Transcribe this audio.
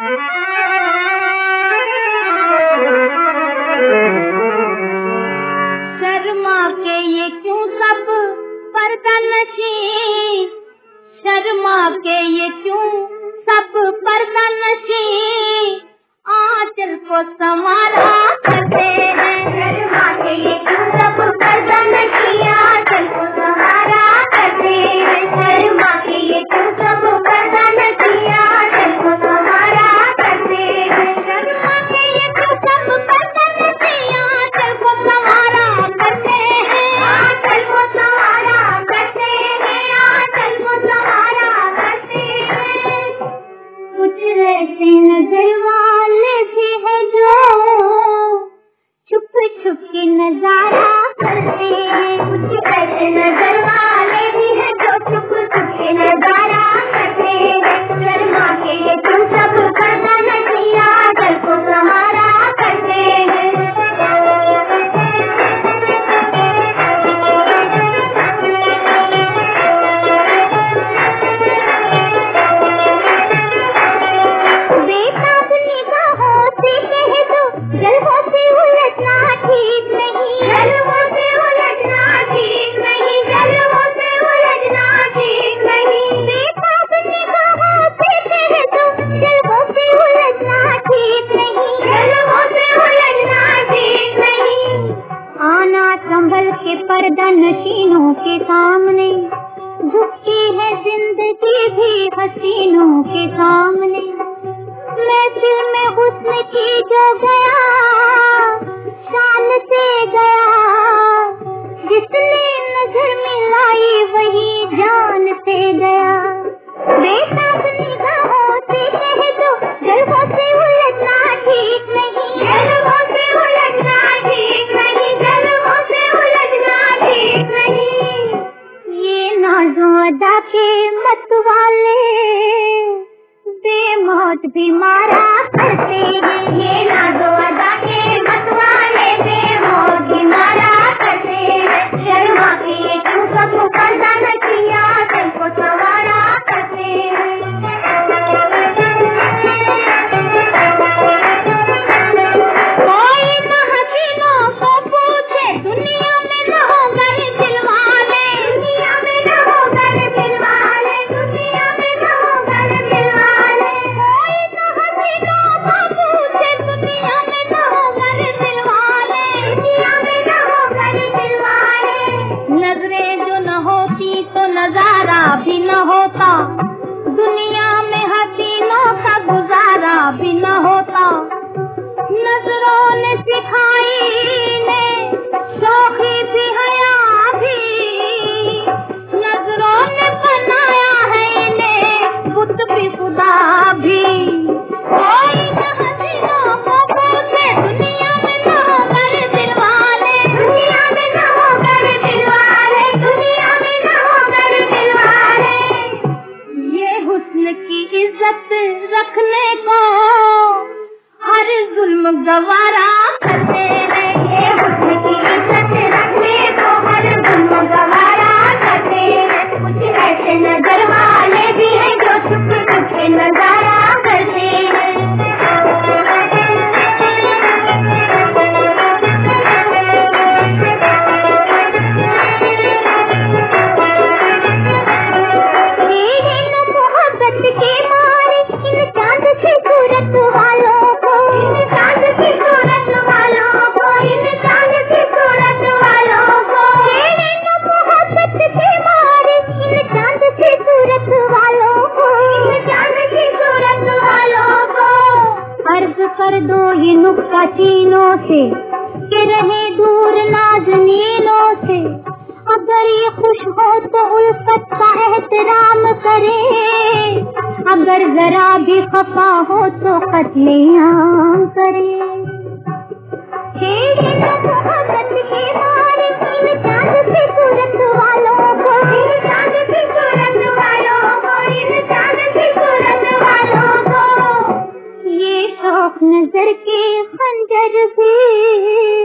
शर्मा के ये क्यों सब पर्दानशी, शर्मा के ये क्यों सब पर्दानशी, आंचल को संवारा करते हैं। शर्मा के ये क्यों सब पर्दानशी, आंचल को संवारा करते हैं। शर्मा के ये क्यों सब पर्दानशी, आंचल को संवारा करते हैं। शर्मा के ये क्यों सब पर्दानशी, आंचल को संवारा करते हैं। आंचल को संवारा करते हैं, आंचल को संवारा करते हैं। कुछ ऐसे नजर वाले भी है जो छुप छुप के नजारा करते हैं। कुछ ऐसे नजर वाले भी है जो छुप छुप के नजारा करते हैं। शर्मा के ये तुम सब पर्दानशी, आंचल को संवारा करते हैं। बेताब निगाहों से कह दो, जल्दों से उलझना ठीक नहीं। जल्दों से उलझना ठीक नहीं, जल्दों से उलझना ठीक नहीं। बेताब निगाहों से कह दो, जल्दों से उलझना ठीक नहीं। जल्दों से उलझना ठीक नहीं। आना संभल के पर्दा नशीनों के सामने, झुकती है जिंदगी भी हसीनों के सामने। महफिल में हुस्न की जो गया, शान से गया। जिसने नजर मिलाई वही जान से गया। बेताब निगाहों से कह दो, जल्दों से उलझना ठीक नहीं। जल्दों से उलझना ठीक नहीं, जल्दों से उलझना ठीक नहीं। ये नाज़ों अदा के मत वाले बेमौत भी मारा करते हैं। ये नाज़ों अदा के मत वाले बेमौत भी मारा करते हैं। शर्मा के ये क्यों सब पर्दानशी, आंचल को संवारा करते हैं। कोई न हसीनों को पूछे, दुनिया में न होगा ये दिलवाले। दुनिया में न होगा ये दिलवाले, दुनिया में न होगा ये दिलवाले। कोई न हसीनों को पूछे, दुनिया में न होगा ये दिलवाले। दुनिया में न होगा ये दिलवाले। नजरें जो न होती तो नजारा भी न होता। दुनिया में हसीनों का गुजारा भी न होता। नजरों ने सिखाई ने शौखी भी हया भी, नजरों ने बनाया है इन्हें बुत भी खुदा भी। कोई न हसीनों को पूछे, दुनिया में न होगा ये दिलवाले। दुनिया में न होगा ये दिलवाले, दुनिया में न होगा ये दिलवाले। ये हुस्न की इज्जत रखने को हर जुल्म गवारा करते हैं। ये हुस्न की इज्जत रखने को हर जुल्म गवारा करते हैं। कुछ ऐसे नजर वाले भी हैं जो छुप छुप के नजारा करते हैं। मोहब्बत के मारे इन चांद की सूरत वालों को, इन चांद की सूरत वालों को, इन चांद की सूरत वालों को। मोहब्बत के मारे इन चांद की सूरत वालों को, इन चांद की सूरत वालों को। अर्ज कर दो ये नुक्ता चीनों से कि रहे दूर नाज़नीनों से। अगर ये खुश हो तो उल्फत का एहतराम करे, अगर जरा भी खफा हो तो कत्लेआम करे। मोहब्बत के मारे इन चांद की सूरत वालों को, इन चांद की सूरत वालों को, इन चांद की सूरत वालों को। ये शौक नजर के खंजर भी